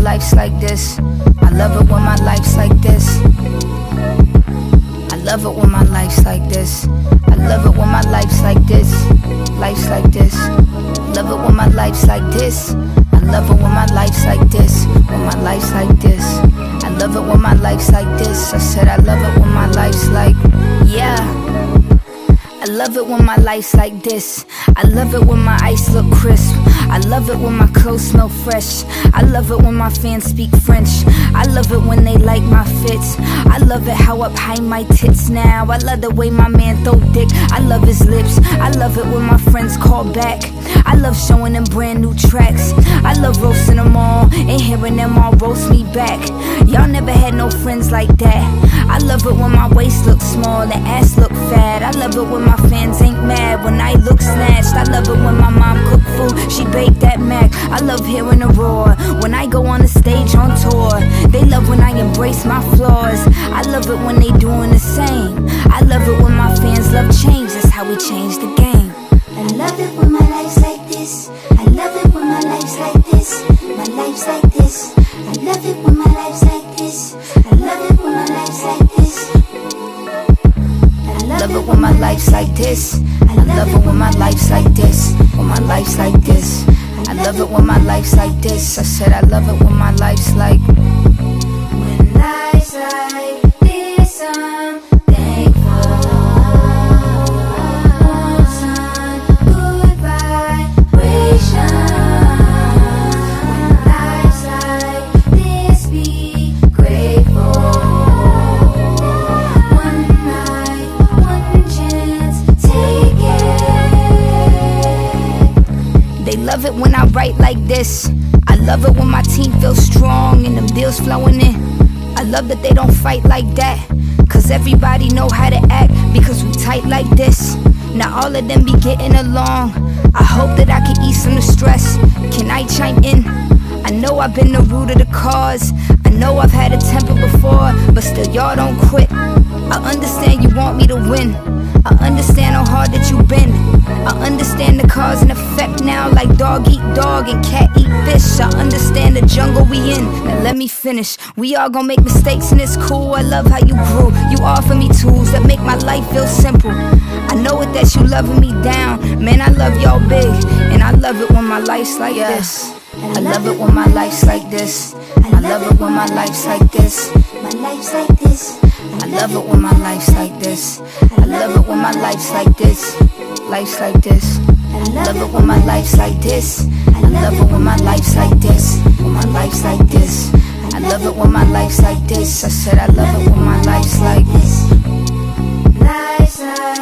life's like this. I love it when my life's like this. I love it when my life's like this. I love it when my life's like this. Life's like this. Love it when my life's like this. I love it when my life's like this. When my life's like this. I love it when my life's like this. I said I love it when my life's like, yeah. I love it when my life's like this. I love it when my ice look crisp. I love it when my clothes smell fresh. I love it when my fans speak French. I love it when they like my fits. I love it how up high my tits now. I love the way my man throw dick. I love his lips. I love it when my friends call back. I love showing them brand new tracks. I love roasting them all and hearing them all roast me back. Y'all never had no friends like that. I love it when my waist looks small and ass look fat. I love it when my fans ain't mad when I look snatched. I love it when my mom cook food, she baked that mac. I love hearing the roar when I go on the stage on tour. They love when I embrace my flaws. I love it when they doing the same. I love it when my fans love change. That's how we change the game. I love it when my life's like this. I love it when my life's like this. My life's like this. I love it when my life's like this. I love it when my life's like this. I love it when my life's like this. I love it when my life's like this. When my life's like this. I love it when my life's like this. I said I love it when my life's like. When life's like this, I'm thankful. Sun, good vibration. When life's like this, be grateful. One life, one chance, take it. They love it when I write like this. I love it when my team feels strong and them deals flowing in. I love that they don't fight like that, cause everybody know how to act because we tight like this. Now all of them be getting along. I hope that I can ease some of the stress. Can I chime in? I know I've been the root of the cause. I know I've had a temper before, but still y'all don't quit. I understand you want me to win. I understand how hard that you've been. I understand the cause and effect now, like dog eat dog and cat eat fish. I understand the jungle we in. Now let me finish. We all gon' make mistakes and it's cool. I love how you grew. You offer me tools that make my life feel simple. I know it that you loving me down. Man, I love y'all big, and I love it when my life's like this. I love it when my life's like this. I love it when my life's like this. My life's like this. I love it when my life's like this. I love it when my life's like this. Life's like this. I love it when my life's like this. I love it when my life's like this. When my life's like this. I love it when my life's like this. I said I love it when my life's like this. Life's like